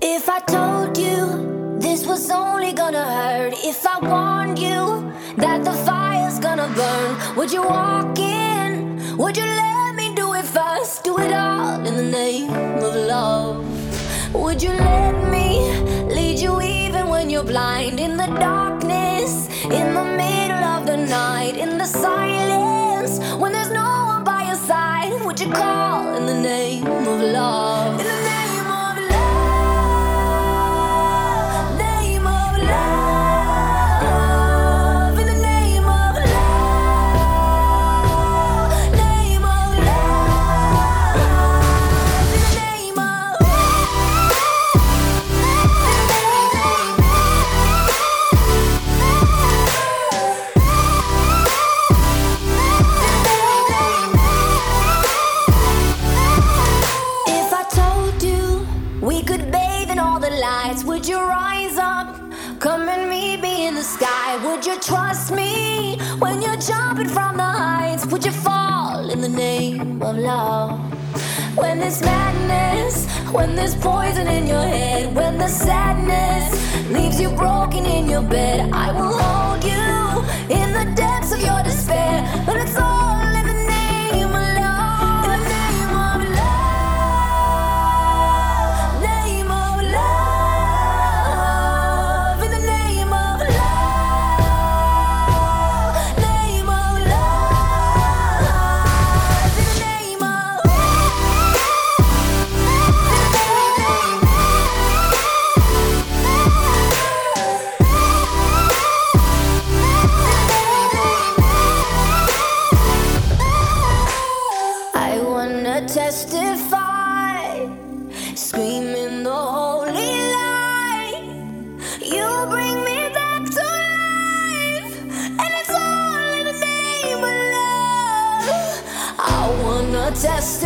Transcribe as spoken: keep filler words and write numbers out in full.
If I told you this was only gonna hurt, if I warned you that the fire's gonna burn, would you walk in? Would you let me do it first? Do it all in the name of love. Would you let me lead you even when you're blind? In the darkness, in the middle of the night, in the silence, when there's no one by your side, would you call in the name of love? In the name of love, name of love, in the name of love, name of love, in the name of If I told you we could bathe in all the lights, would you rise up? Come and meet me in the sky. Would you trust me when you're jumping from the heights? Would you fall in the name of love? When there's madness, when there's poison in your head, when the sadness leaves you broken in your bed, I will hold you in the depths of your despair. But it's all in the name of love. In the name of love, name of love, in the name of love, name of love, in the name of I wanna testify, screaming the holy light. You bring me back to life, and it's all in the name of love. I wanna testify.